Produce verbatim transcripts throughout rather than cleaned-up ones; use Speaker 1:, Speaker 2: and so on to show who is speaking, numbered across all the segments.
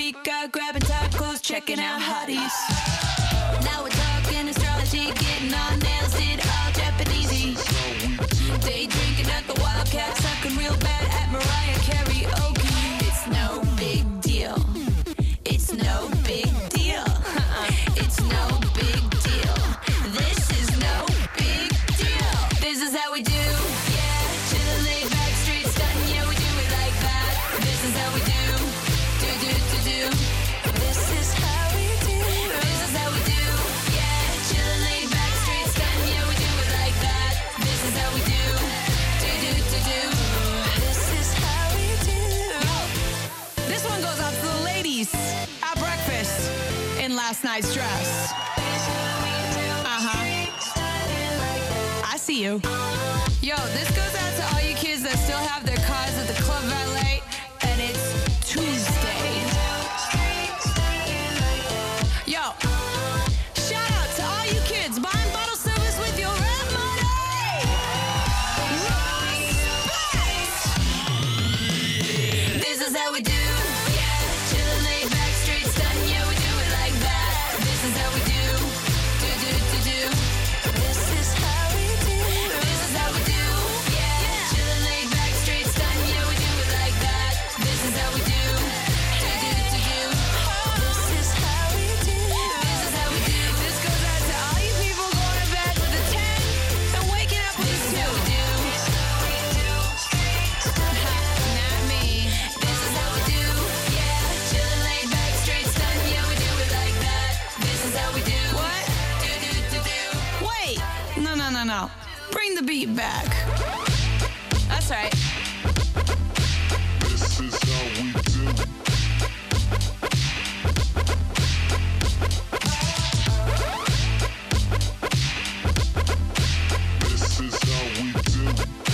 Speaker 1: Eureka, grabbing tight clothes, checking out hotties. Now we're talking astrology, getting on nails, did all Japanesey. Day drinking at the Wildcat, sucking real bad at Mariah karaoke. It's no big deal. It's no big deal. It's no big deal. This is no big deal. This is how we do. Yeah, chillin', laid back, straight stuntin'. Yeah, we do it like that. This is how we do. Do do do do. This is how we do. This is how we do. Yeah, chillin', laid back, straight stuntin'. Yeah, we do it like that. This is how we do. Do do do do. This is how we do. This one goes out to the ladies at breakfast in last night's dress. Uh-huh. I see you. Yo, this goes out to all you kids that still have their cars at the Club Valet, and it's Tuesday. Yo, shout out to all you kids buying bottle service with your rent money. Respect! This is how we do. Yeah, chillin', laid back, straight stuntin'. Yeah, we do it like that. This is how we do. Do do do do. This is how we do. This is how we do. Yeah, chillin', laid back, straight stuntin'. Yeah, we do it like that. This is how we do. Do do do do. This is how we do. This is how we do. This goes out to all you people going to bed with a ten and waking up with a two. This is how we do. Not me. This is how we do. Yeah, chillin', laid back, straight stuntin'. Yeah, we do it like that. This is how we do. What? Do do do do. Wait. No no no no. Bring the beat back. That's right.
Speaker 2: This is how we do. This is how we do.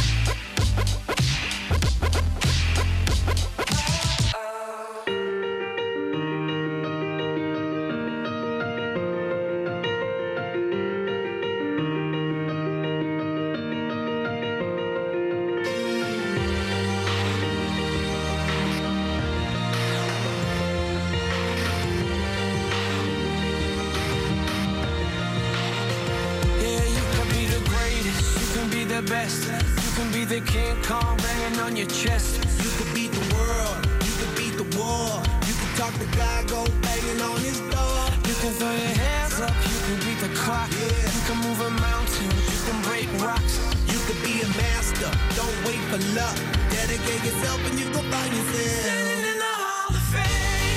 Speaker 3: Yeah, you can be the greatest, you can be the best. You can be the King Kong banging on your chest.
Speaker 4: You could beat the world, you could beat the war. You could talk to God, go banging on his door.
Speaker 3: You can throw your hands up, you can beat the clock.
Speaker 4: Yeah.
Speaker 3: You can move a mountain, you can break rocks.
Speaker 4: You could be a master, don't wait for luck. Dedicate yourself and you go find yourself.
Speaker 3: Standing in the Hall of Fame,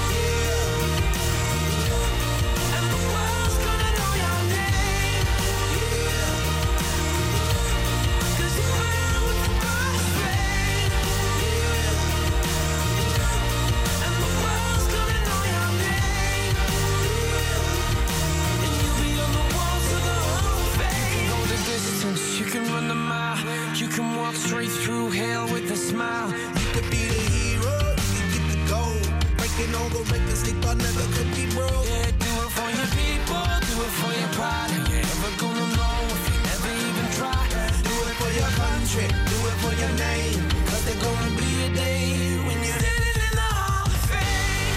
Speaker 3: and the world's gonna know your name. 'Cause you ran with the crossfade, and the world's gonna know your name. And you'll be on the walls of the Hall of Fame. You can go the distance, you can run the mile. You can walk straight through hell with a smile.
Speaker 4: You could be the hero, you could get the gold. Breaking all the records they thought never could be broke.
Speaker 3: Yeah, do it for your people, do it for your pride. And you're never gonna know if you never even try.
Speaker 4: Do it for your country, do it for your name. Cause there's gonna be a day when you're
Speaker 3: Standing in the Hall of Fame,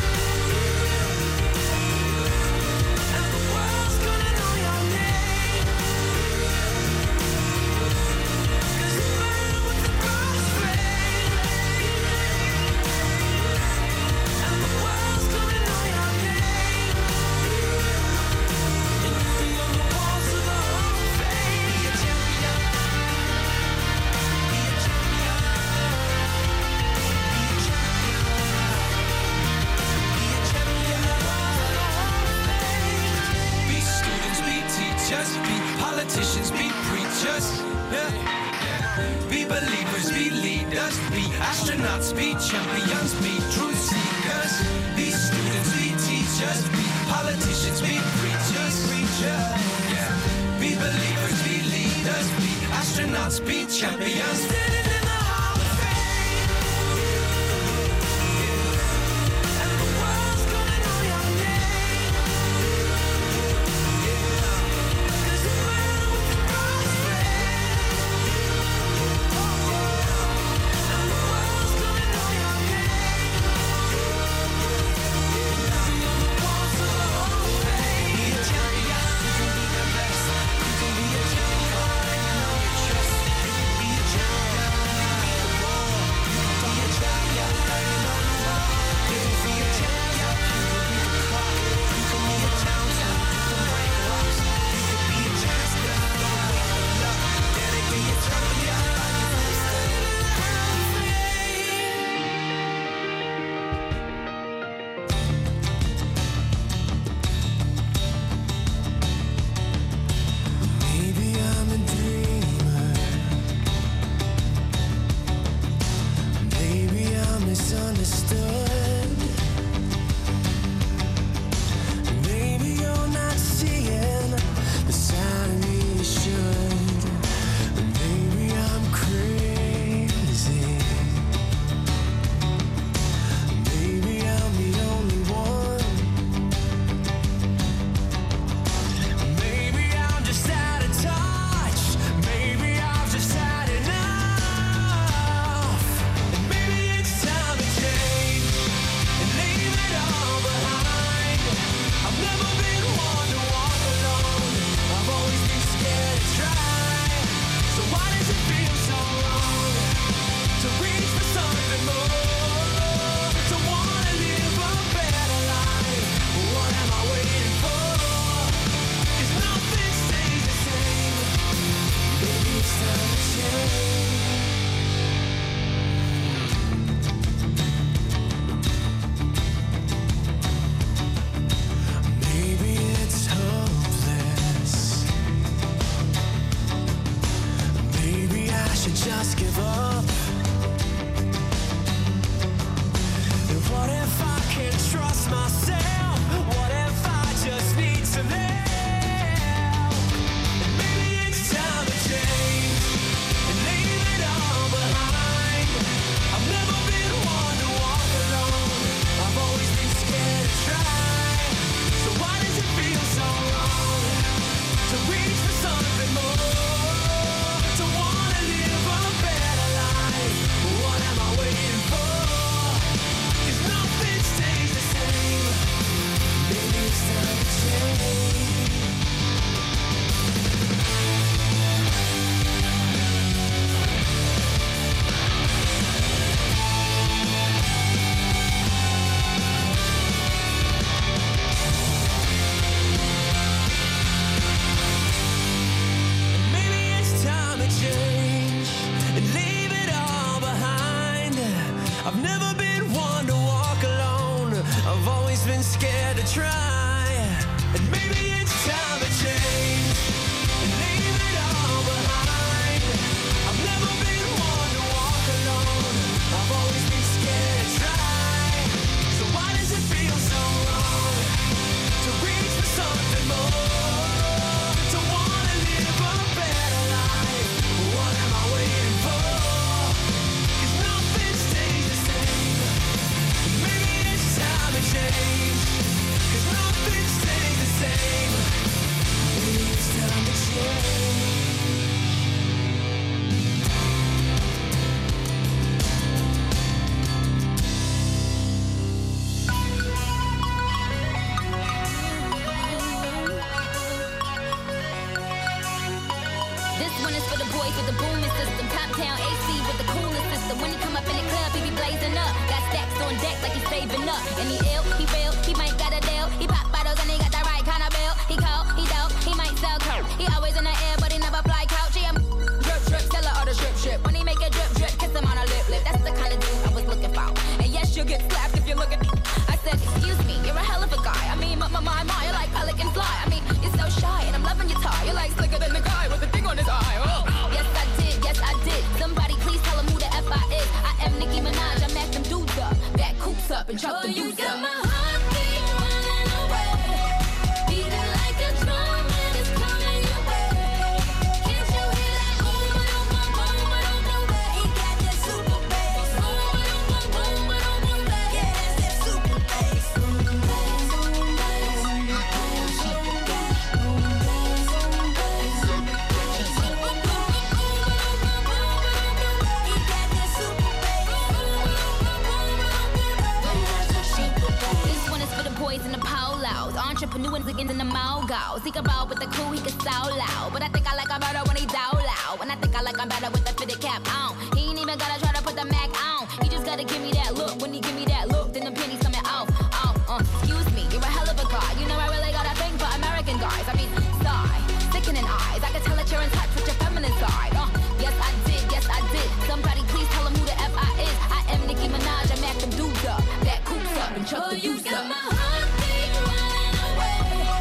Speaker 3: and the world's gonna know your name. 'Cause you burn with the crossfade, and the world's gonna know your name. And you'll be on the walls of the Hall of Fame. Be a champion, be a champion, be a champion, be a champion of all the Hall of Fame. Be students, be teachers, be politicians, be preachers. Yeah. Be believers, be leaders, be astronauts, be champions, be truth seekers. Be students, be teachers, be politicians, be preachers, preachers. Yeah. Be believers, be leaders, be astronauts, be champions. Standing in the Hall of Fame, and the world's gonna know your name. 'Cause you burn with the crossfade, and the world's gonna know your name. always been scared to try, and maybe it's time to change and leave it all behind. I've never been one to walk alone. I've always been scared to try. So why does it feel so wrong to reach for something more, to wanna live a better life? What am I waiting for? 'Cause nothing stays the same. Maybe it's time to change. 'Cause nothing stays the same. Maybe it's time to change.
Speaker 5: This one is for the boys with the booming system. Top town A C with the coolest system. When he come up in the club, he be blazing up. Got stacks on deck like he's saving up. And he ill, he real, he might got a deal. He pop bottles and he got the right kind of bill. He cold, he dope, he might sell coke. He always in the air, but he never fly couch. He a drip drip, sell her all the drip drip. When he make a drip drip, kiss him on a lip lip. That's the kind of dude I was looking for. And yes, you'll get slapped if you look at me. I said, excuse me, you're a hell of a guy. I mean, my, my, my, my, you're like pelican fly. I mean, you're so shy, and I'm loving your tie. You're like slicker than the guy with the thing on his eye. Oh. Yes, I did, yes, I did. Somebody please tell him who the F I is. I am Nicki Minaj, I mack them dudes up. Back coops up and chop the
Speaker 1: You
Speaker 5: youths
Speaker 1: got
Speaker 5: up.
Speaker 1: my heartbeat running away, beating like a drum and it's coming your way. Can't you hear that boom, boom, boom, boom, boom, boom, boom? He got that super bass. Boom, boom, boom, boom, boom, boom, boom. Yeah, that's that super bass. Boom, bass, boom, bass, boom, bass, super bass. Boom, bass, boom, bass, super bass. Boom, boom, boom, boom, boom, boom, boom, boom. He got that super bass. Boom, boom, boom, boom, boom, boom. That's that super bass.
Speaker 5: This one is for the boys in the polos. Entrepreneurs again in the mogos. He can roll with the crew, he can so loud. But I think I like him better when he down loud. And I think I like him better with the fitted cap on. He ain't even gotta try to put the Mac on. He just gotta give me that look. When he give me that look, then the pennies coming off. Oh, uh, excuse me, you're a hell of a guy. You know I really got a thing for American guys. I mean, sigh, sickening eyes. I can tell that you're in touch with your feminine side. Uh, yes I did, yes I did. Somebody please tell him who the F I is. I am Nicki Minaj, I mack them dudes up. Back coops up and chuck
Speaker 1: Oh,
Speaker 5: the
Speaker 1: you
Speaker 5: youths
Speaker 1: got
Speaker 5: up.
Speaker 1: my heartbeat running away,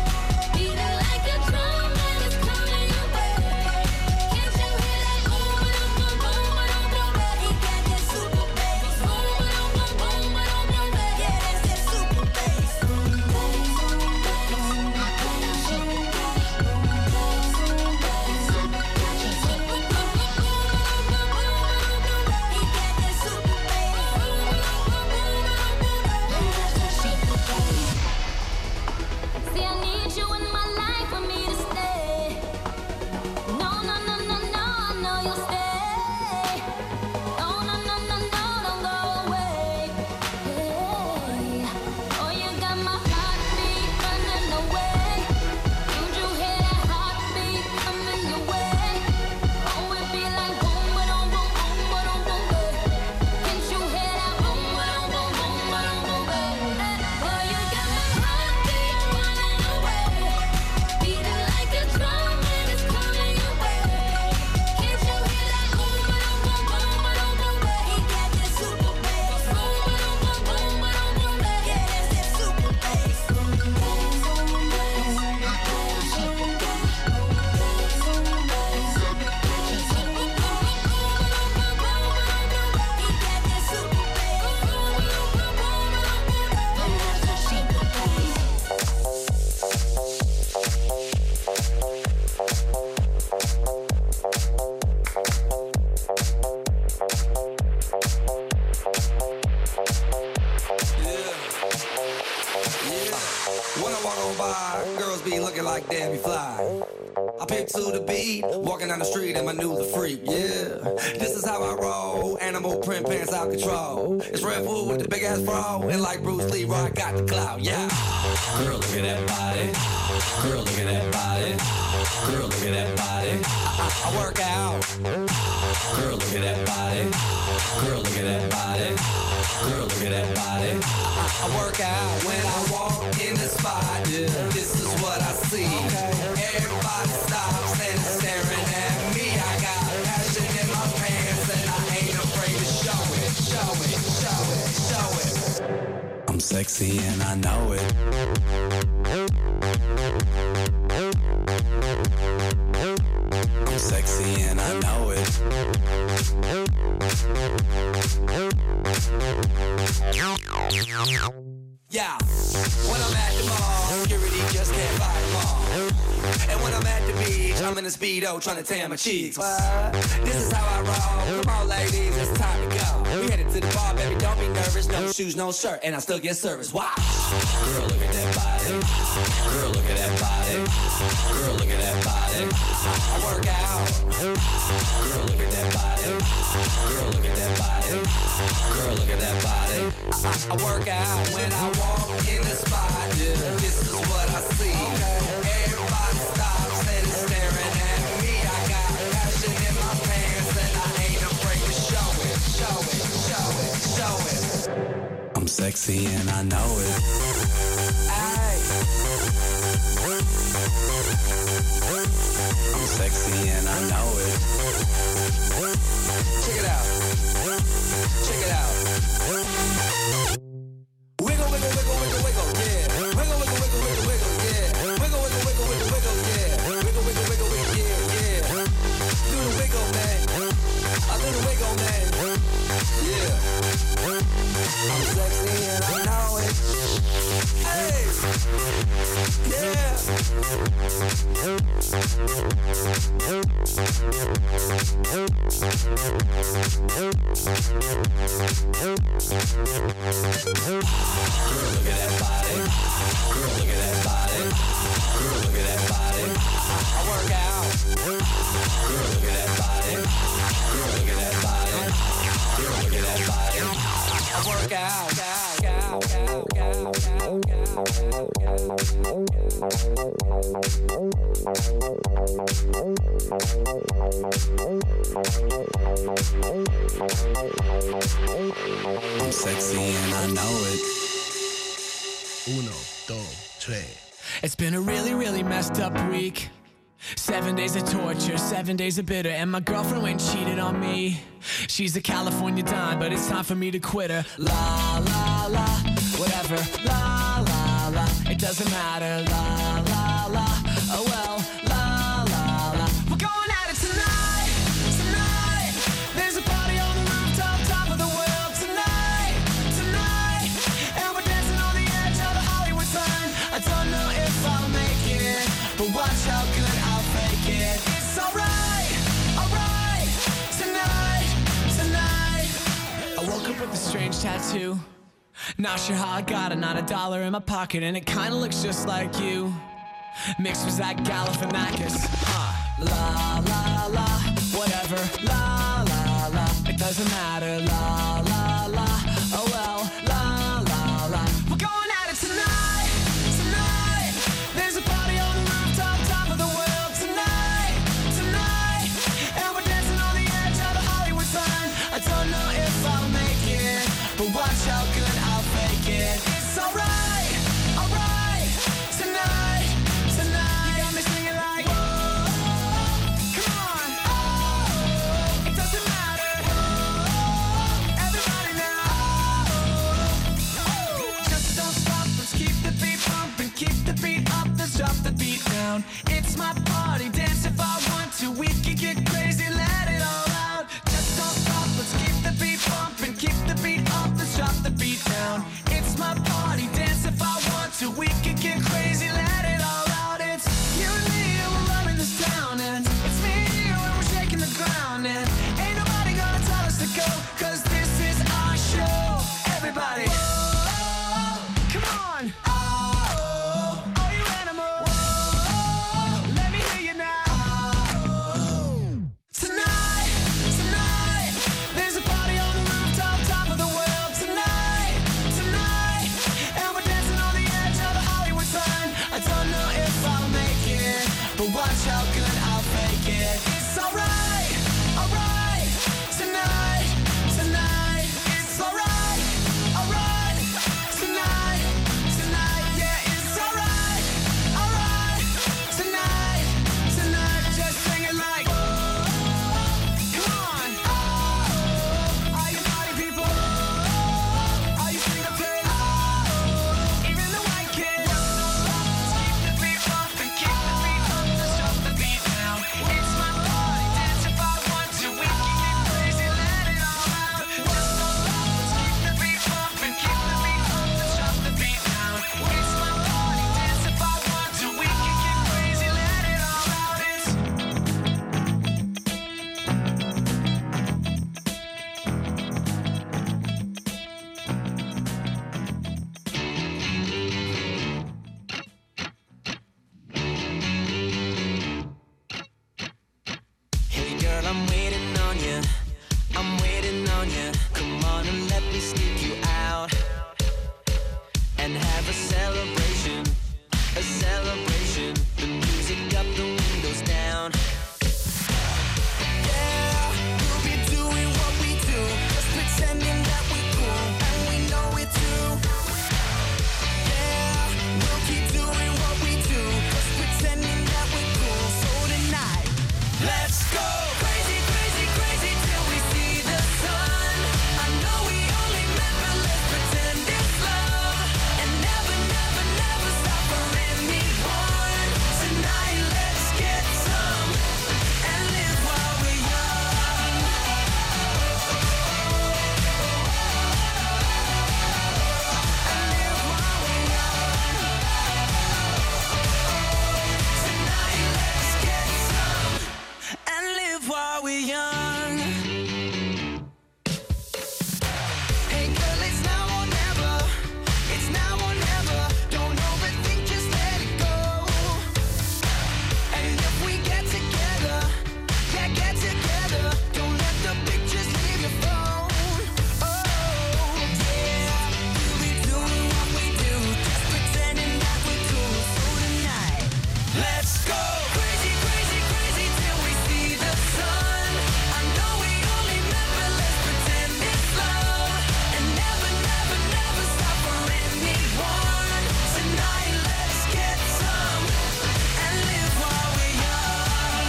Speaker 1: beating like a drum and it's coming your way. Can't you hear that boom, boom, boom, boom, boom, boom? He got that super bass. Boom, boom, boom, boom, boom, boom, boom. Yeah, that's that super bass. Boom, bass, boom, bass, boom, bass, super bass. Boom, bass, boom, bass, super bass. Boom, boom, boom, boom, boom, boom, boom, boom. He got that super bass. Boom, boom, boom, boom, boom, boom. That's that super bass.
Speaker 5: See, I need you in my life for me to stay. No, no, no, no, no, I know you'll stay. No, no, no, no, no, don't go away. Hey. Oh, you got my heartbeat running away. Don't you hear that heartbeat coming your way? Oh, it be like boom, ba-dum, boom, boom, ba-dum, boom, boom. Can't you hear that boom, ba-dum, boom, boom, ba-dum, boom, boom?
Speaker 1: Oh, you got my heartbeat running away, beating like a drum and it's coming your way. Can't you hear that boom, boom, boom, boom, boom, boom, boom? He got that super bass. Boom, boom, boom, boom, boom, boom, boom. Yeah, that's that super bass. Boom, bass, boom, bass, super bass. Boom, bass, boom, bass, super bass. Boom, boom, boom, boom, boom, boom, boom, boom. He got that super bass. Boom, boom, boom, boom, boom, boom, boom. That's that super bass.
Speaker 3: When I walk on by, girls be looking like Debbie Fly. I pick to the beat, walking down the street and my new the freak, yeah. This is how I roll, animal print pants out control. It's Red Bull with the big ass bra, and like Bruce Lee, I got the clout, yeah. Girl, look at that body. Girl, look at that body. Girl, look at that body. I, I, I work out. Girl, look at that body. Girl, look at that body. Girl, look at that body. I, I work out when I walk in the spot. Yeah. This is what I see. Everybody stops and is staring at me. I got passion in my pants and I ain't afraid to show it, show it, show it, show it. I'm sexy and I know it. I'm sexy and I know it. Yeah, when I'm at the mall, security just can't fight them all. And when I'm at the beach, I'm in a Speedo trying to tan my cheeks. What? This is how I roll. Come on, ladies, it's time to go. We headed to the bar, baby, don't be nervous. No shoes, no shirt, and I still get service. Wow. Girl, look at that body. Girl, look at that body. Girl, look at that body. I work out. Girl, look at that body. Girl, look at that body. Girl, look at that body. I, I, I work out when I walk in the spot. Yeah, this is what I see. Everybody stops and is staring at me. I got passion in my pants and I ain't afraid to show it, show it, show it, show it. I'm sexy and I know it. Ay. I'm sexy and I know it. Check it out. Check it out. Wiggle, wiggle, wiggle, wiggle, wiggle, yeah. Wiggle, wiggle, wiggle, wiggle, wiggle, yeah. Wiggle, wiggle, wiggle, wiggle, wiggle, yeah. Wiggle, wiggle, wiggle, wiggle, yeah, yeah. Do the wiggle, man. I do the wiggle, man. Yeah. I'm sexy and I know it. Hey. Yeah. Girl, look at that body. Girl, look at that body. Girl, look at that body. I work out. Girl, look at that body. Girl, look at that body. Girl, look at that body. I work out. I'm sexy and I know it.
Speaker 4: Uno, dos, tres.
Speaker 6: It's been a really, really messed up week. Seven days of torture, seven days of bitter, and my girlfriend went and cheated on me. She's a California dime, but it's time for me to quit her. La, la, la, whatever. La, la, la, it doesn't matter. La, la, la, oh well. La, la, la, we're going at it tonight, tonight. There's a party on the rooftop, top of the world tonight, tonight. And we're dancing on the edge of the Hollywood sign. I don't know if I'll make it, but watch how good I'll fake it. It's alright, alright, tonight, tonight. I woke up with a strange tattoo. Not sure how I got it, not a dollar in my pocket, and it kinda looks just like you. Mixed with that Galifianakis. Huh. La, la, la, whatever. La, la, la, it doesn't matter. La, la, la, oh well. La, la, la, we're going at it tonight, tonight. There's a party on the rooftop, top of the world tonight, tonight. And we're dancing on the edge of the Hollywood sign. I don't know if I'll make it, but watch how good I'll fake it. It's alright, alright, tonight, tonight. You got me singing like, whoa, come on, oh, it doesn't matter, whoa, everybody now, oh, just don't stop, let's keep the beat pumping, keep the beat up, let's drop the beat down. It's my party, dance if I want to, we can get crazy, let it all out. Just don't stop, let's keep the beat pumping, keep the beat up, let's drop the beat down. It's my party, dance if I want to, we can get crazy, let it all out. It's you and me and we're running this town, and it's me and you and we're shaking the ground, and ain't nobody gonna tell us to go, cause this is our show. Everybody, whoa, come on, oh, all you animals, whoa, let me hear you now. Tonight, tonight, there's a party on the rooftop, top of the world tonight, tonight. And we're dancing on the edge of the Hollywood sign. I don't know if I'll make it, but watch how good I'll fake it. It's alright, alright, tonight, tonight. It's alright, alright, tonight, tonight. Yeah, it's alright, alright, tonight, tonight. Just sing it like, whoa, come on, oh, all you party people, all you sing the praise, oh,
Speaker 7: on you. Come on and let me sneak you out and have a celebration, a celebration. The music up, the windows down.
Speaker 4: Yeah, we'll be doing what we do, just pretending that we're cool, and we know it too. Yeah, we'll keep doing what we do, just pretending that we're cool. So tonight,
Speaker 3: Let's go
Speaker 4: crazy, crazy, crazy till we see the sun. I know we only met, but let's pretend it's love, and never, never, never stop for anyone. Tonight, let's get some and live while we're young. And live while we're young. Tonight, let's get some and live while we're young. Hey girl, it's now or never. It's now or never. Don't overthink, just let it go. And if we get together, yeah, get together. Don't let the pictures leave your phone. Oh, yeah, we'll be doing what we do, just pretending that we're cool. So tonight,
Speaker 3: Let's go
Speaker 4: crazy, crazy, crazy till we see the sun. I know we only met, but let's pretend it's love, and never, never, never stop for anyone. Tonight, let's get some and live while we're young.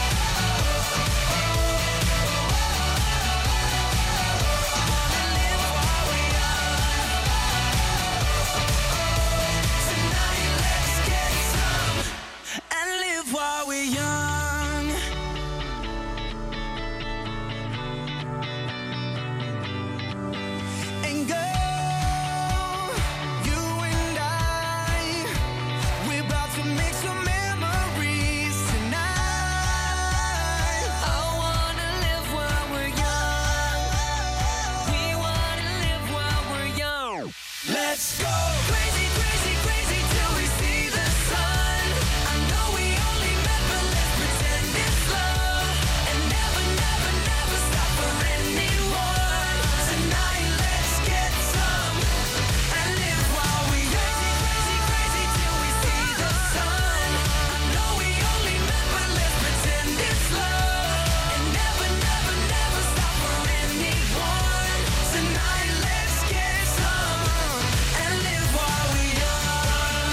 Speaker 4: And live while we're young. Tonight, let's get some and live while we're young. And girl, you and I, we're about to make some memories tonight. I wanna live while we're young. We wanna live while we're young.
Speaker 3: Let's go
Speaker 4: Crazy, crazy, crazy till we see the sun. I know we only met, but let's pretend it's love, and never, never, never stop for anyone. Tonight, let's get some and live while we young. Crazy, crazy, crazy till we see the sun. I know we only met, but let's pretend it's love, and never, never, never stop for anyone. Tonight, let's get some and live while we young.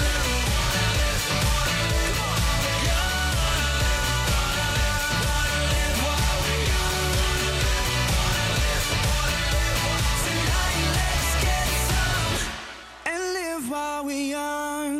Speaker 4: Tonight, let's get some and live while we young.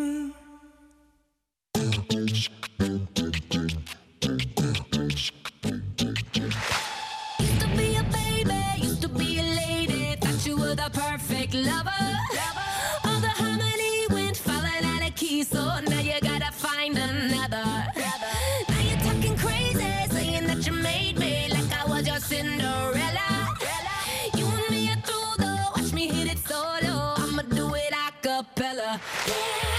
Speaker 5: Used to be a baby, used to be a lady. Thought you were the perfect lover. All the harmony went falling out of key, so now you gotta find another. Now you're talking crazy, saying that you made me like I was your Cinderella. You and me are through though, watch me hit it solo. I'ma do it a cappella. Yeah.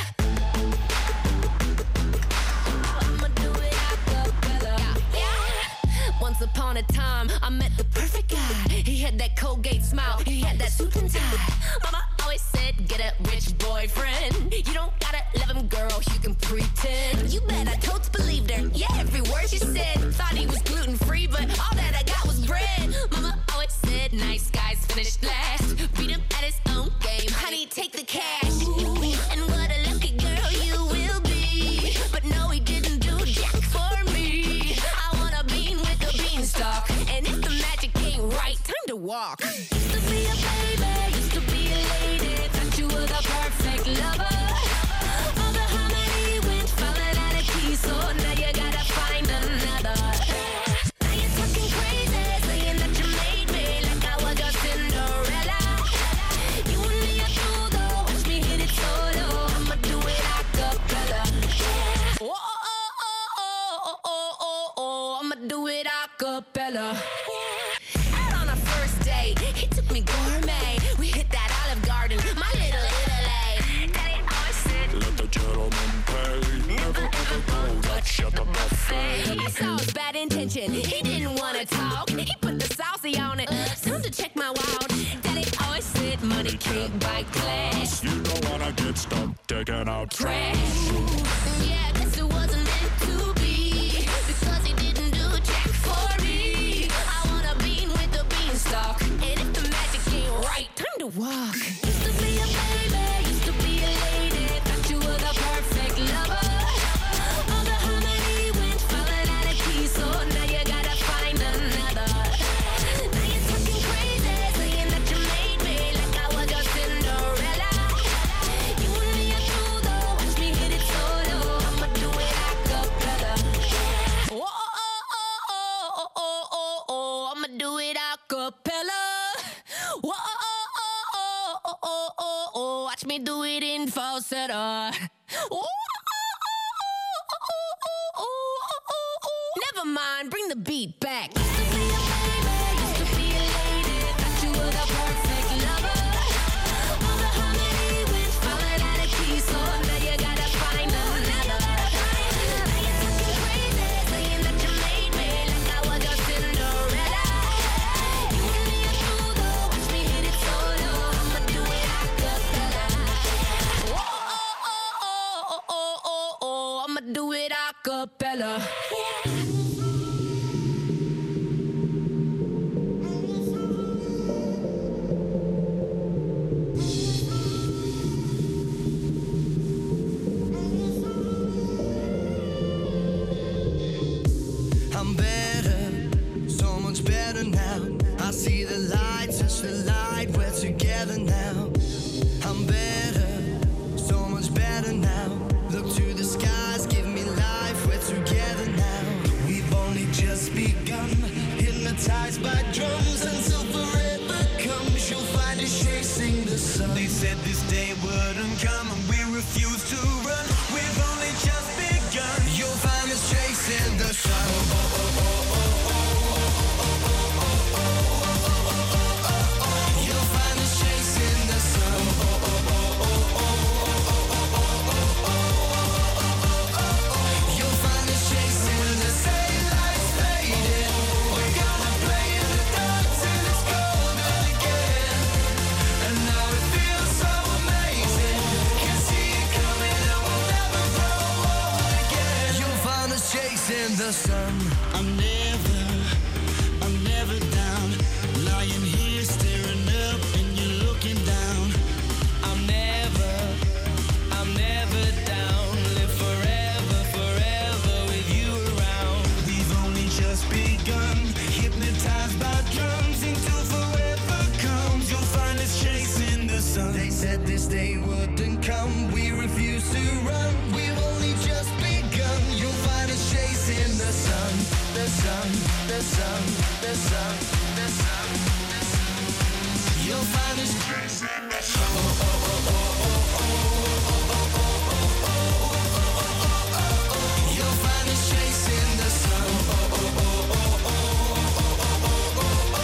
Speaker 5: I'ma do it a cappella. Yeah. Once upon a time, I met the perfect guy. He had that Colgate smile, he had that suit and tie. Mama always said, get a rich boyfriend. You don't gotta love him, girl, you can pretend. You bet I totes believed her, yeah, every word she said. Thought he was gluten-free, but all that I got was bread. Mama always said, nice guys finish last. Beat him at his own game, honey, take the cash. And what a lucky girl you will be. But no, he didn't do jack for me. I want a bean with a beanstalk, and if the magic ain't right, time to walk. Used to be a baby, used to be a lady. Thought you were the perfect lover. All the harmony went falling out of key, so now you gotta find another. Now you're talking crazy, saying that you made me like I was your Cinderella. You and me are through though, watch me hit it solo. I'ma do it a cappella. Yeah. Oh, oh, oh, oh, oh, oh, oh, oh. I'ma do it a cappella. Out on a first date, he took me gourmet. We hit that Olive Garden, my little Italy. Daddy always said,
Speaker 2: Let the gentleman pay. Never ever go touch at the buffet.
Speaker 5: I saw his bad intention. He didn't wanna talk. He put the sauce
Speaker 4: posse on it. Time to check my wallet. Daddy always said money can't buy class.
Speaker 2: You don't wanna get stuck taking out trash.
Speaker 4: Trash. Yeah, guess it wasn't meant to be. Because he didn't do jack for me. I wanna bean with the beanstalk. And if the magic ain't right, time to walk. Used to be a baby, used to be a lady. Thought you were the perfect lover. All the harmony went falling out of key, so now you gotta find another. Now you're talking crazy, saying that you made me like I was your Cinderella. You and me are through though, watch me hit it solo. I'ma do it a cappella. Oh, oh, oh, oh, oh, oh, oh, oh, I'ma do it a cappella. Oh, oh, oh, oh, oh, oh, oh, oh, watch me do it in falsetto. Oh, oh, oh, oh, oh, oh, oh. Never mind, bring the beat back. Used to be a baby, used to be a lady. Thought you were the perfect lover. All the harmony went falling out of key, so now you gotta find another. Now you're talking crazy, saying that you made me like I was your Cinderella. You and me are through though, watch me hit it solo. I'ma do it a cappella. Oh, oh, oh, oh, oh, oh, oh, I'ma do it a cappella.
Speaker 7: I'm better, so much better now. I see the light, touch the light, we're together now. I'm better, so much better now. Look to the skies, give me life, we're together now. We've only just begun, hypnotized by drums until forever comes. You'll find us chasing the sun.
Speaker 3: They said this day wouldn't come and we refuse to run. We've only just begun.
Speaker 7: You'll find us chasing the sun. You'll find us chasing the sun. You'll find us chasing the daylight's fading. We're gonna play in the dark till it's golden again. And now it feels so amazing. Can see it coming and we'll never grow old again. You'll find us chasing the sun. I'm never, I'm never down. Lying here staring up and you're looking down. I'm never, I'm never down. Live forever, forever with you around.
Speaker 3: We've only just begun, hypnotized by drums until forever comes. You'll find us chasing the sun.
Speaker 7: They said this day wouldn't come. We refuse to run. We've only just begun. You'll find us chasing the sun, the sun, the sun, the sun, the sun, the sun. You'll find us chasing the sun. Oh, oh, oh, oh, oh, oh, oh, oh, oh, oh. You'll find us chasing the sun. Oh, oh, oh, oh, oh, oh,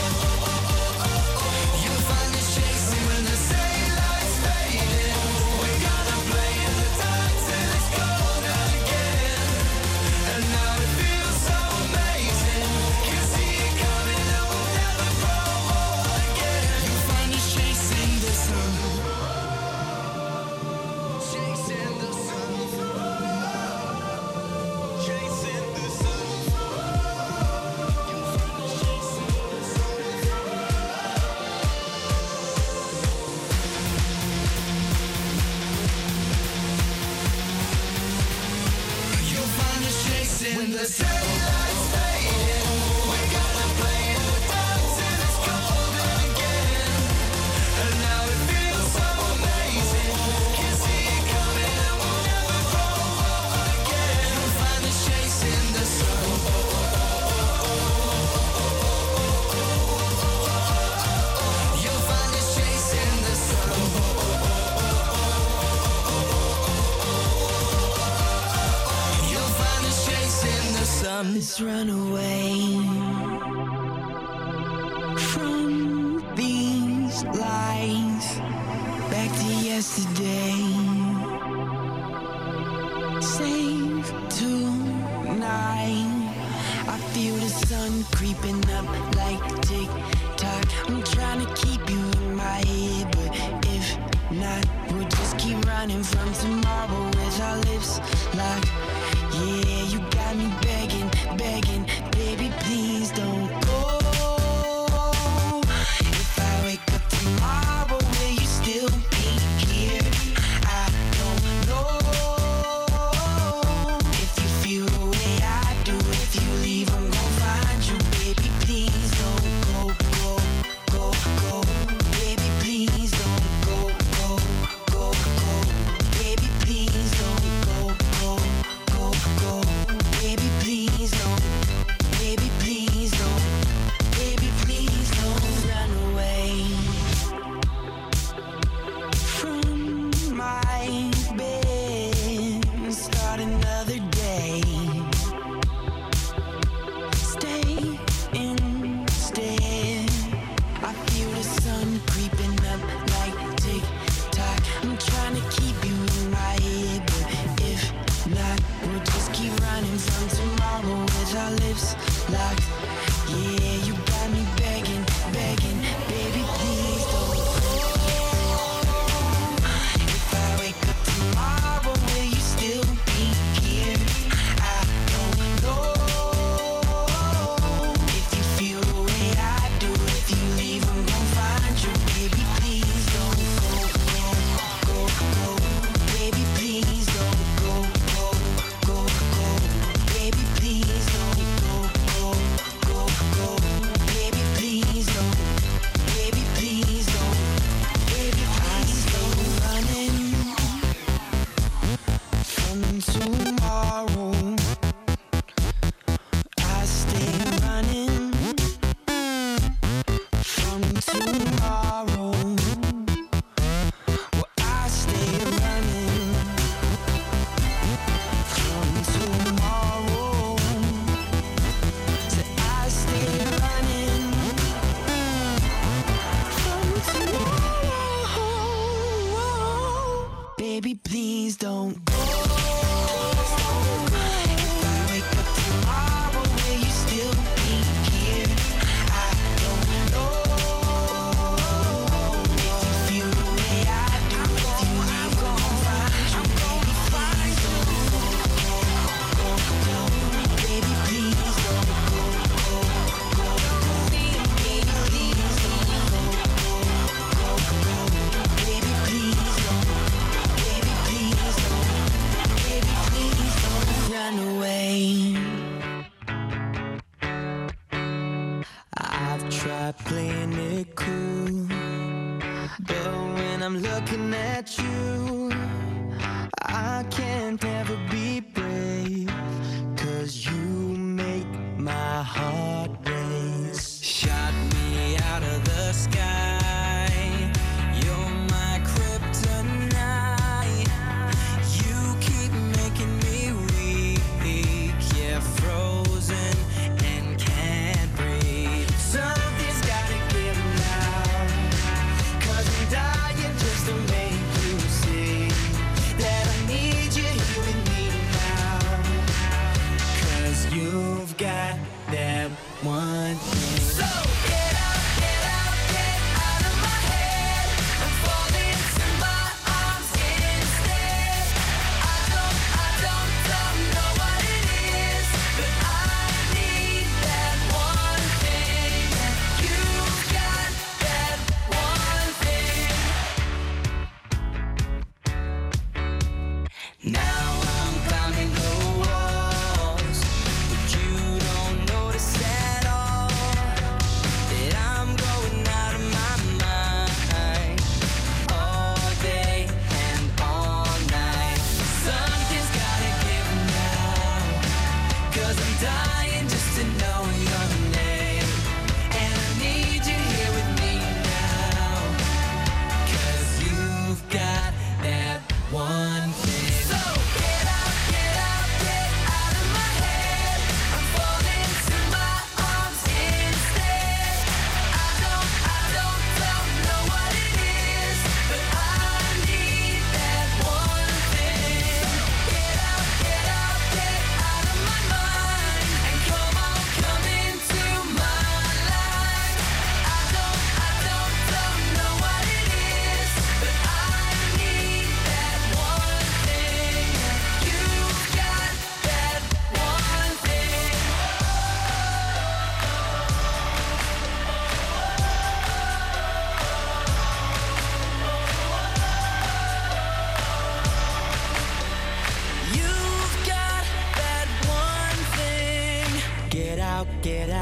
Speaker 7: oh. You'll find us chasing when the daylight's fading. We're gonna play in the dark till it's golden again. And now it feels so amazing. Can see it coming and we'll never grow old again. You'll find us chasing the sun. Chasing the sun.
Speaker 3: Chasing the sun.
Speaker 7: You'll find us chasing the sun. You'll find us chasing when the daylight's fading. We're gonna play in the dark till it's golden again. And now it feels so amazing. Can see it coming and we'll never grow old again. You'll find us chasing the sun. You'll find us chasing the sun. You'll find us chasing the sun. Let's run away from these lies back to yesterday. Save tonight. I feel this
Speaker 8: sun creeping up like tick tock. I'm trying to keep you in my head, but if not, we'll just keep running from tomorrow with our lips locked. Yeah, you got me begging, begging, baby, please don't go. If I wake up tomorrow, will you still be here? I don't know. If you feel the way I do, if you leave, I'm gonna find you, baby, please don't go, go, go, go. Baby, please don't go, go, go, go. Baby, please don't go, go, go, go. Baby, please don't. Baby, please don't. Baby, please don't run away from my bed. Start another day. Stay instead. I feel the sun creeping up like tick tock. I'm trying to keep you in my head, but if not, we'll just keep running from tomorrow with our lips locked. Yeah, you got me begging, begging, baby, please don't go. If I wake up tomorrow, will you still be here? I don't know. If you feel the way I do, if you leave, I'm gonna find you, baby, please don't go, go, go, go. Baby, please don't go, go, go, go. Baby, please don't go, go, go, go. Baby, please don't. Baby, please don't. Baby, please don't. Running from tomorrow. I stay running from tomorrow. Well, I stay running from tomorrow. Say I stay running from tomorrow. Baby, please don't go. If I wake up tomorrow, will you still be here? I don't know. If you feel the way I do, if you leave, I'm gonna find you, baby, please don't go, go, go, go. Baby, please don't go, go, go, go. Baby, please don't go, go, go, go. Baby, please don't. Baby, please don't. Baby, please don't run away. I've tried playing it cool, but when I'm looking at you, I can't ever be brave, 'cause you make my heart race. Shot me out of the sky, you're my kryptonite. You keep making me weak, yeah, frozen and can't breathe. Something's gotta give now, 'cause I'm dying just to make you see that I need you here with me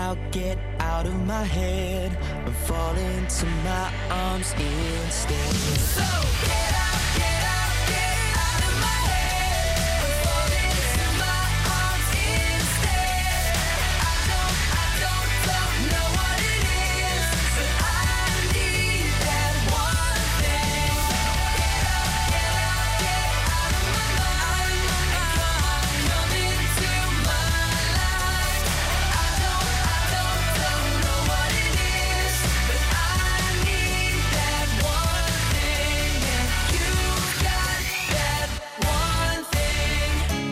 Speaker 8: now, get out of my head and fall into my arms instead.
Speaker 4: So get out, get out, get out of my head and fall into my arms instead. I don't, I don't, don't know what it is, but I need that one thing. Get out, get out, get out of my mind and come on, come into my life. I don't, I don't, don't know what it is, but I need that one thing, and you've got that one thing.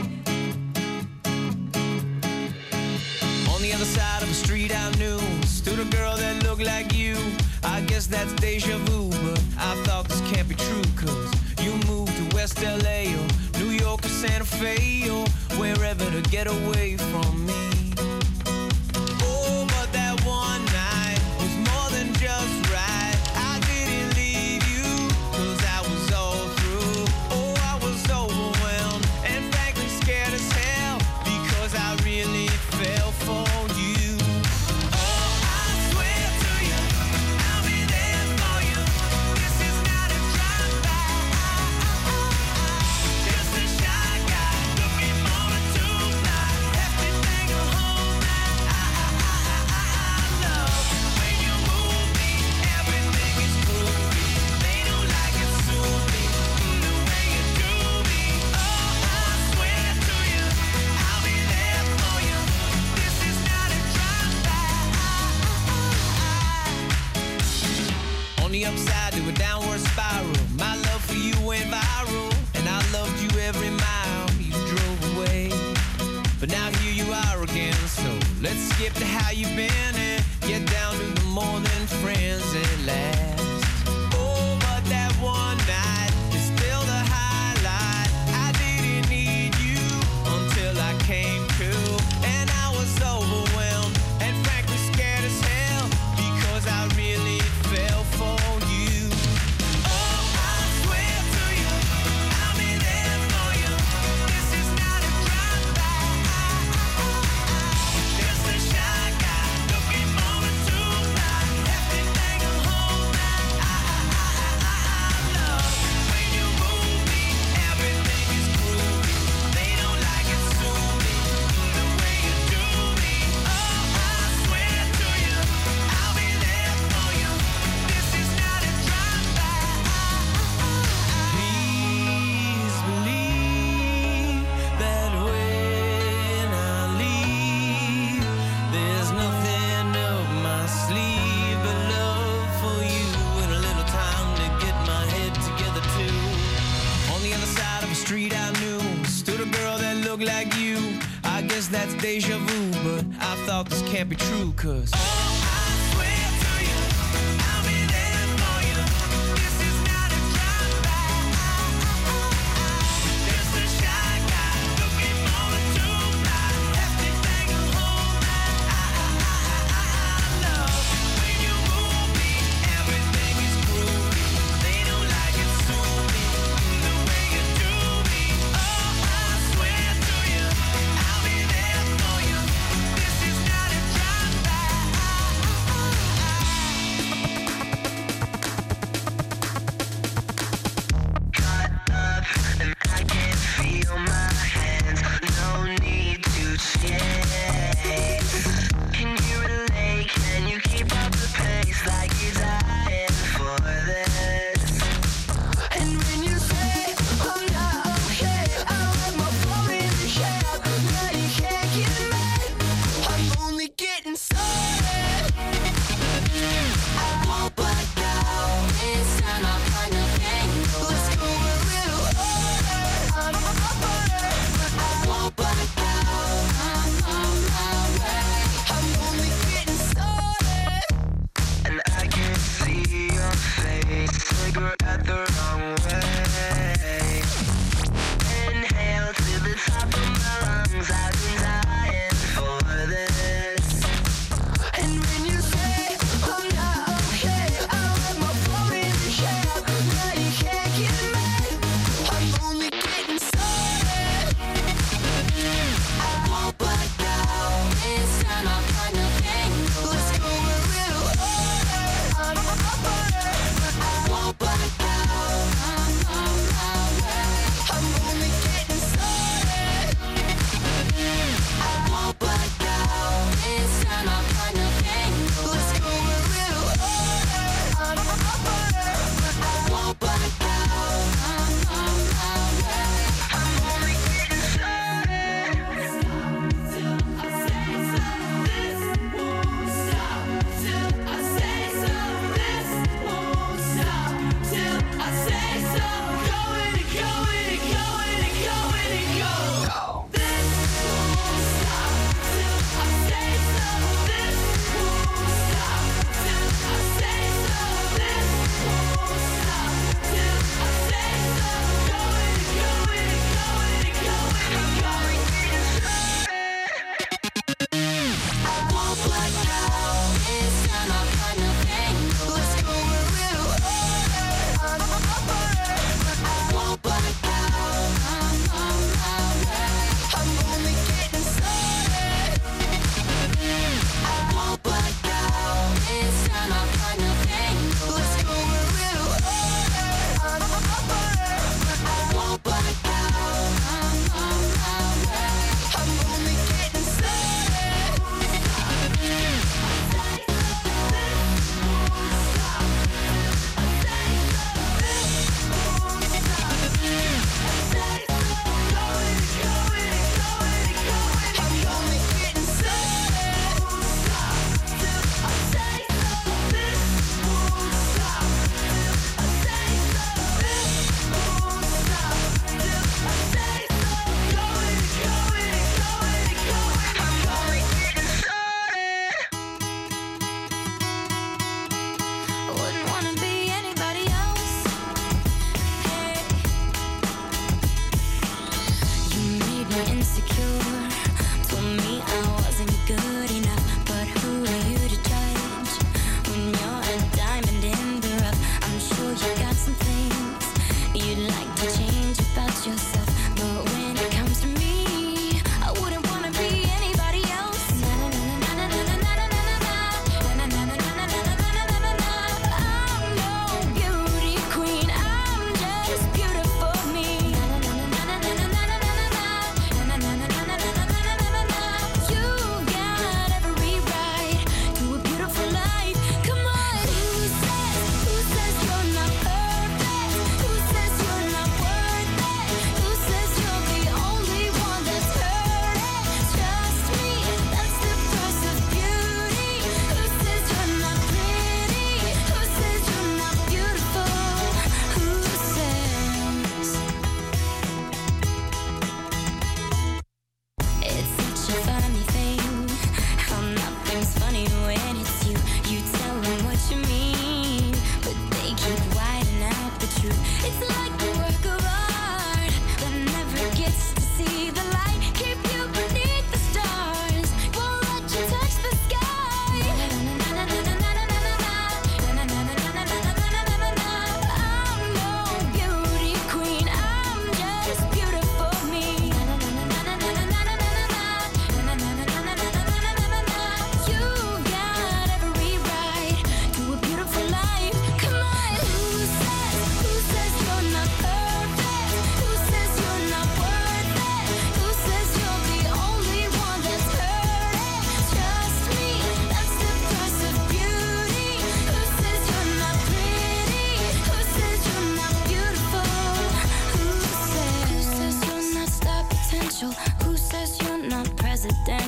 Speaker 3: On the other side of the street I knew stood a girl that looked like you. I guess that's deja vu, but I thought this can't be true, cause you moved to West L A or New York or Santa Fe or wherever to get away from me. Oh, but that one night was more than just right. I didn't leave you, cause I was all through. Oh, I was overwhelmed and frankly scared as hell, because I really fell for you. Oh, I swear to you, I'll be there for you. This is not a drive-by. Just a shy guy looking for a two-night hefty thing to hold back. I love when you move me, everything is groovy. They don't like it soon-y, the way you do me. Oh, I swear to you, I'll be there for you. This is not a drive-by. On the upside to a downward spiral, my love for you went viral, and I loved you every mile you drove away. But now here you are again, so let's skip to how you've been and get down to the more than friends at last. Oh, but that one night is still the highlight. I didn't need you until I came to, and I was overwhelmed and frankly scared as hell, because I really fell for you. Oh, I swear to you, I'll be there for you. This is not a drive-by. Just a shy guy looking for a two-night hefty thing to hold back. I love when you move me, everything is groovy. They don't like it soon-y, the way you do me. Oh, I swear to you, I'll be there for you. This is not a drive-by. Please believe that when I leave, there's nothing up my sleeve but love for you and a little time to get my head together too. On the other side of the street I knew stood a girl that looked like you. I guess that's deja vu, but I thought this can't be true, cause oh, I swear to you, I'll be there for you. This is not a drive-by. Just a shy guy looking for a two-night hefty thing to hold back. I love when you move me, everything is groovy. They don't like it soon-y, the way you do me. Oh, I swear to you, I'll be there for you. This is not a drive-by.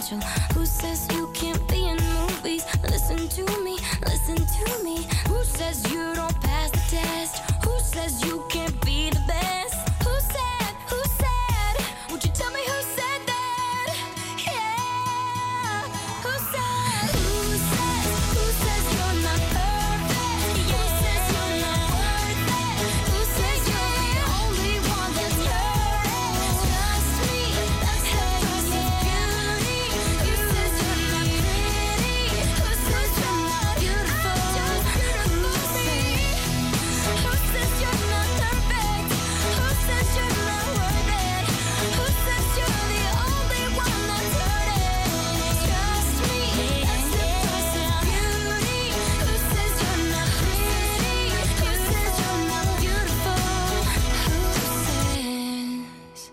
Speaker 9: special? Who says you can't be in movies? Listen to me, listen to me. Who says you don't pass the test? Who says you can't be the best? Who said, who said? Would you tell me who said that? Yeah. Who said, who says, who says you're not perfect? Who says you're not worth it? Who says you're the only one that's hurting? Trust me, that's how you see beauty. Who says you're not pretty? Who says you're not beautiful? Who says, who says you're not perfect? Who says you're not worth it? Who says you're the only one that's hurting? Trust me, that's the price of beauty. Who says you're not pretty? Who says you're not beautiful? Who says?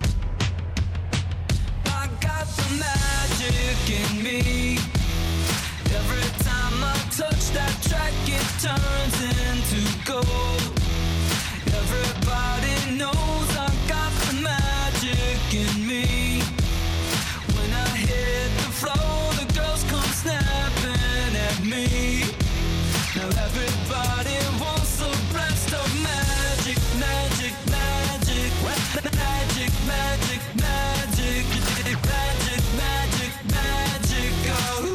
Speaker 3: I got the magic in me. Every time I touch that track, it turns into gold. Everybody knows I got the magic in me. When I hit the floor, the girls come snapping at me. Now everybody wants a blast of magic, magic, magic, magic, magic, magic, magic, magic, magic. Oh,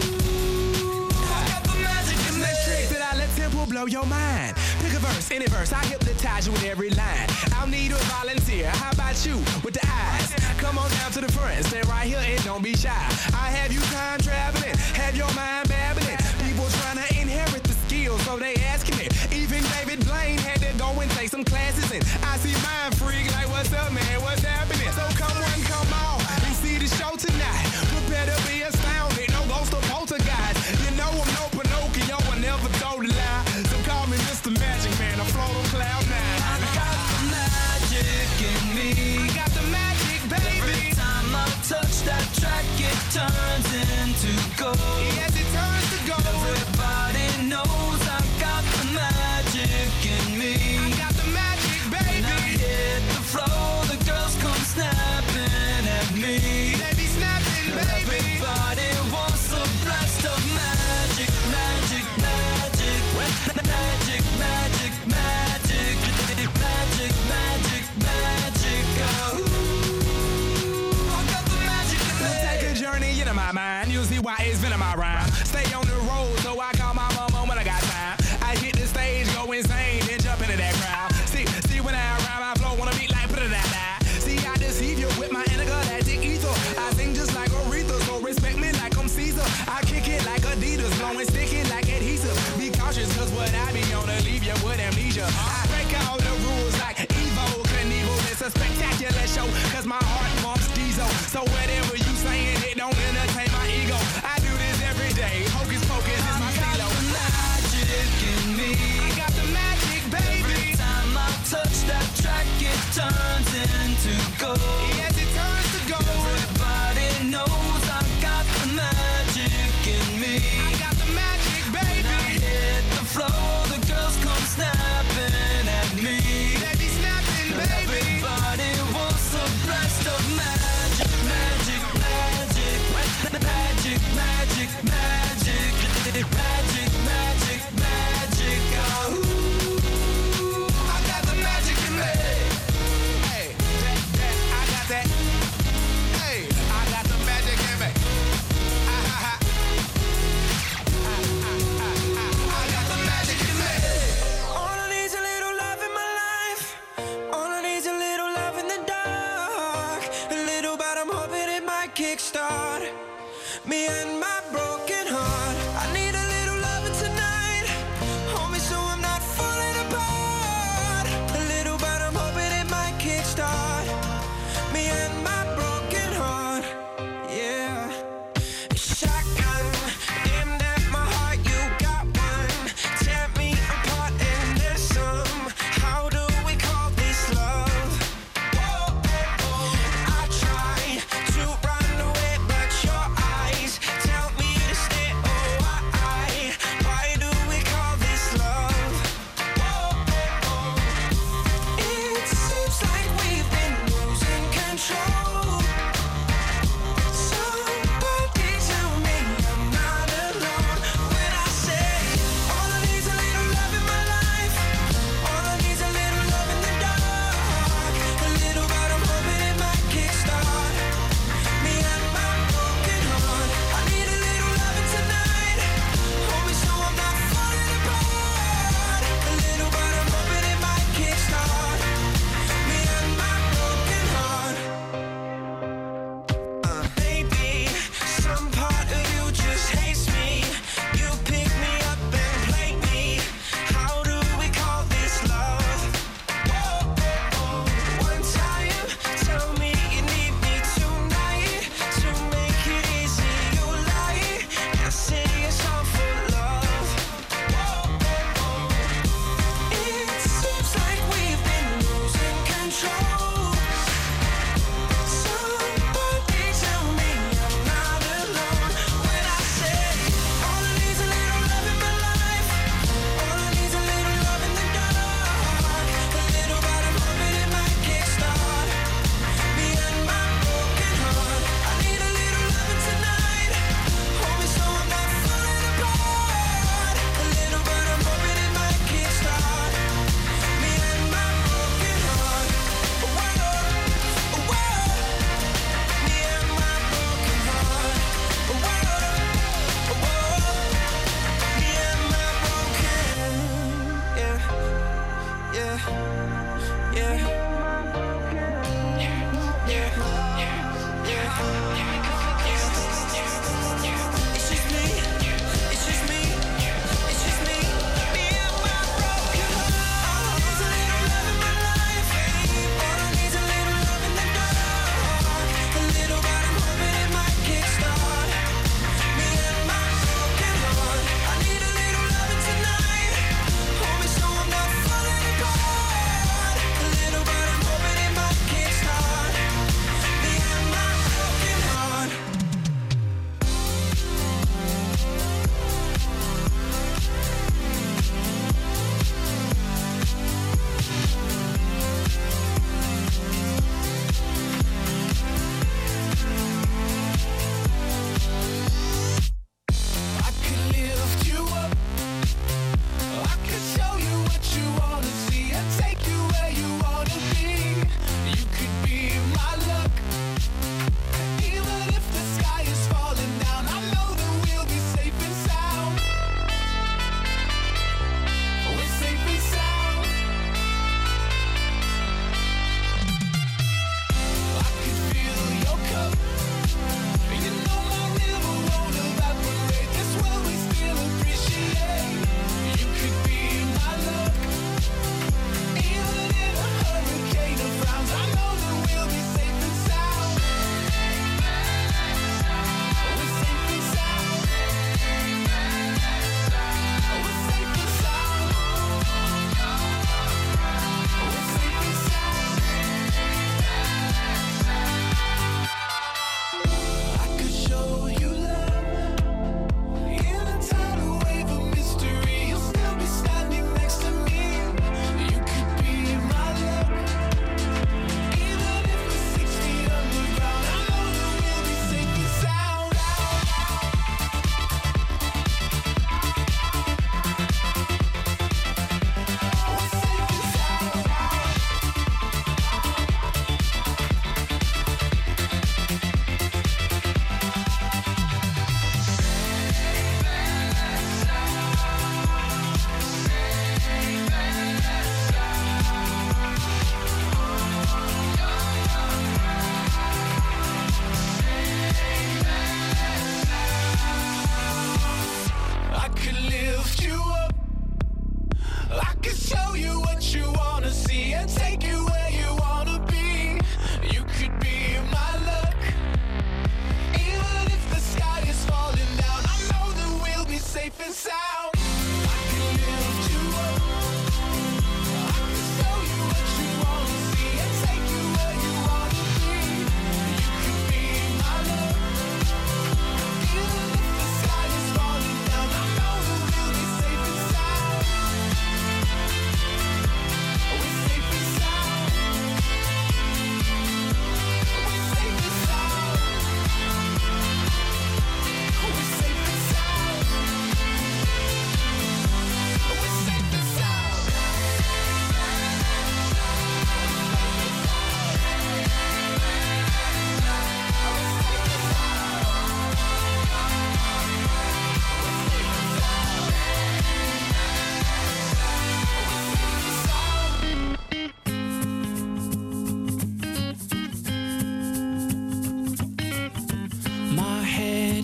Speaker 3: I got the magic in me.
Speaker 10: Trick that I let tempo blow your mind. Pick a verse, any verse, I hypnotize you with every line. I'll need a volunteer. How about you with the eyes? Come on down to the front, stay right here and don't be shy. I have you time traveling, have your mind babbling. People trying to inherit the skills, so they asking it. Even David Blaine had to go and take some classes, and I see mind freak like, what's up, man? What's happening? So come on, come on, and see the show tonight. Prepare to be astounded, no ghost or poltergeist. You know I'm no Pinocchio, I never told a lie. So call me Mister Magic Man, I float on cloud nine.
Speaker 3: I got the magic in me.
Speaker 10: I got the magic, baby.
Speaker 3: Every time I touch that track, it turns into gold.
Speaker 10: Yes, it turns to gold.
Speaker 3: Everybody knows I got the magic in me.
Speaker 10: I got the magic,
Speaker 3: When I
Speaker 10: baby.
Speaker 3: hit the floor, the girls come snapping at me.
Speaker 10: They be snapping, baby.
Speaker 3: Everybody wants a blast of magic, magic, magic, magic, magic, magic, magic, magic, magic. Oh, I got the magic in me.
Speaker 10: Take a journey into my mind. You'll see why it's been in my rhyme. Stay on the road, so I call my mama when I got time. I hit the stage, go insane, then jump into that crowd. See, see when I rhyme, I flow, wanna beat like put it that that. See, I deceive you with my intergalactic ether. I sing just like Aretha, so respect me like I'm Caesar. I kick it like Adidas, blowing sticky like adhesive. Be cautious, cause what I be on to leave you with amnesia. I break all the rules like Evo Knievel. It's a spectacular show, cause my heart pumps diesel. So whatever you saying, it don't entertain my ego. I do this every day. Hocus pocus is my stilo.
Speaker 3: Magic in me.
Speaker 10: I got the magic, baby.
Speaker 3: Every time I touch that track, it turns into gold.
Speaker 10: Yes, it turns to gold.
Speaker 3: Everybody knows I got the magic in me.
Speaker 10: I got the magic,
Speaker 3: When I
Speaker 10: baby.
Speaker 3: hit the floor, the girls come snapping at me.
Speaker 10: They be snapping, baby.
Speaker 3: Everybody wants a blast of magic, magic, magic, magic, magic, magic, magic, magic, magic. Oh,
Speaker 10: I got the magic in me. Hey, that, that, I got that. Hey, I got the magic in me. Ah, ha, ha. Ah, ah, ah, ah. I got the magic in me.
Speaker 7: All I need is a little love in my life. All I need is a little love in the dark. A little, but I'm hoping it might kickstart me and my broken heart. I need a little loving tonight. Hold me so I'm not falling apart. A little, but I'm hoping it might kickstart me and my broken heart. Yeah. Shotgun, aimed at my heart, you got one. Tear me apart and there's some. How do we call this love? Whoa, oh, oh. I try to run away, but your eyes tell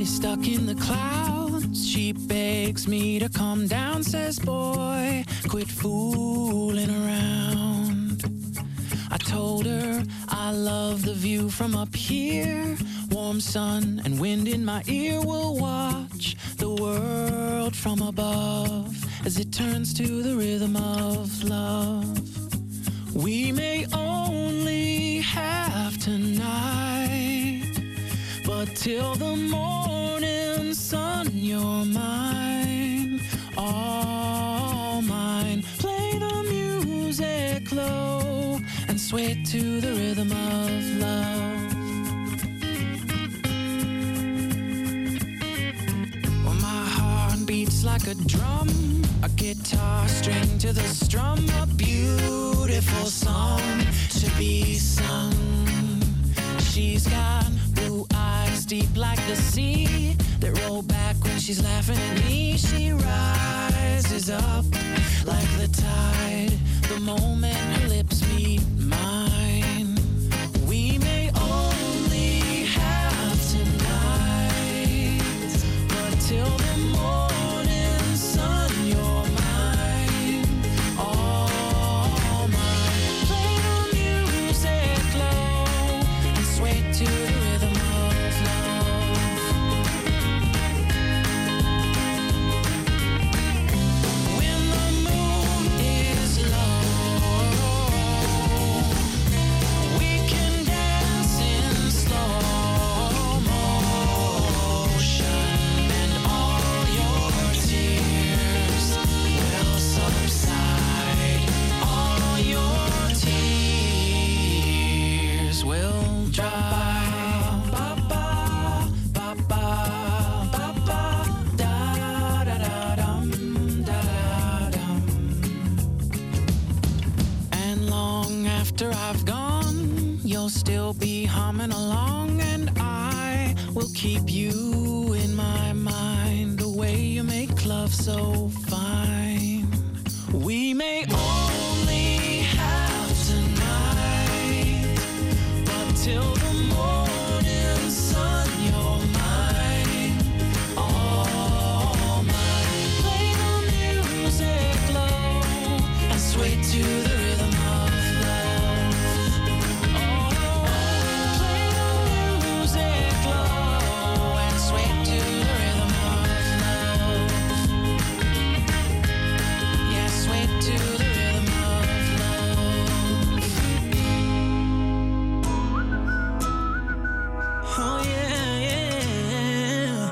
Speaker 6: head is stuck in the clouds. She begs me to calm down, says, boy, quit fooling around. I told her I love the view from up here. Warm sun and wind in my ear. Will watch the world from above as it turns to the rhythm of love. We may only have tonight, but till the morning sun, you're mine, all mine. Play the music low and sway to the rhythm of love. Well, my heart beats like a drum, a guitar string to the strum, a beautiful song to be sung. She's got blue eyes deep like the sea that roll back when she's laughing at me. She rises up like the tide the moment her lips meet mine. We may only have tonight, but till the morning sun, you're mine, all mine. Play the music low and sway to the rhythm of love. When the moon is low, we can dance in slow motion, and all your tears will subside. All your tears will dry. Ba ba ba ba ba ba da da da dum da da dum. And long after I've gone, you'll still be humming along, and I will keep you in my mind. The way you make love so fine. We may only have tonight, but till the morning sun, you're mine, all mine. Play the music low and sway to the rhythm of love. Oh, play the music low and sway to the rhythm of love. Yeah, sway to the rhythm of love. Oh yeah, yeah.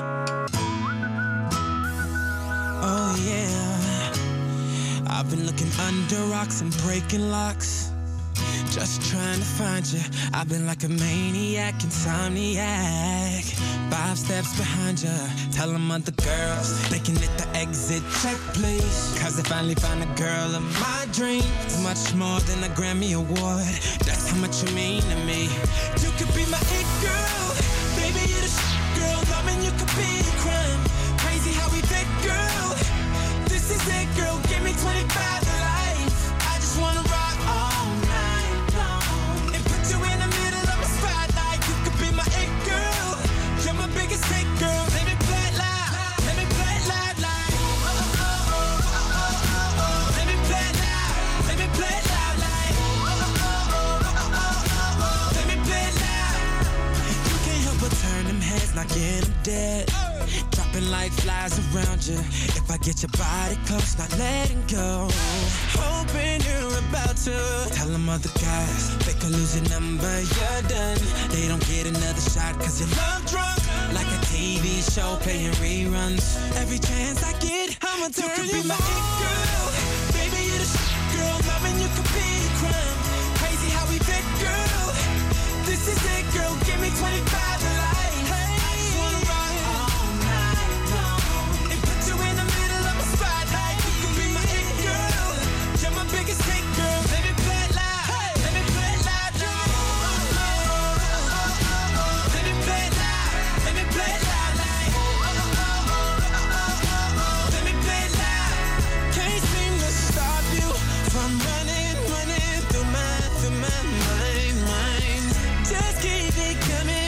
Speaker 11: Oh yeah, I've been looking under rocks and breaking locks, just trying to find you. I've been like a maniac, insomniac, five steps behind you. Tell them other girls they can hit the exit check, please. Cause I finally found a girl of my dreams. It's much more than a Grammy award, that's how much you mean to me. You could be my it girl, baby, you're the shit girl. Loving you could be a crime. Crazy how we fit, girl. This is it, girl. Give me twenty-five to life. I just wanna rock all night long and put you in the middle of my spotlight. You could be my it girl. You're my biggest hit, girl. Let me play it loud. Let me play it loud, like. Oh, oh, oh, oh, oh, oh, oh. Let me play it loud. Let me play it loud, like. Oh, oh, oh, oh, oh, oh, oh. Let me play it loud. You can't help but turn them heads, knocking them dead. Dropping like flies around you. If I get your body close, not letting go. Hoping you're about to tell them other guys they could lose your number, you're done. They don't get another shot cause you're love drunk, like a T V show playing reruns. Every chance I get, I'ma turn you, could be my it girl. Baby, you're the shit girl. Loving you could be a crime. Crazy how we fit, girl. This is it, girl. Give me twenty-five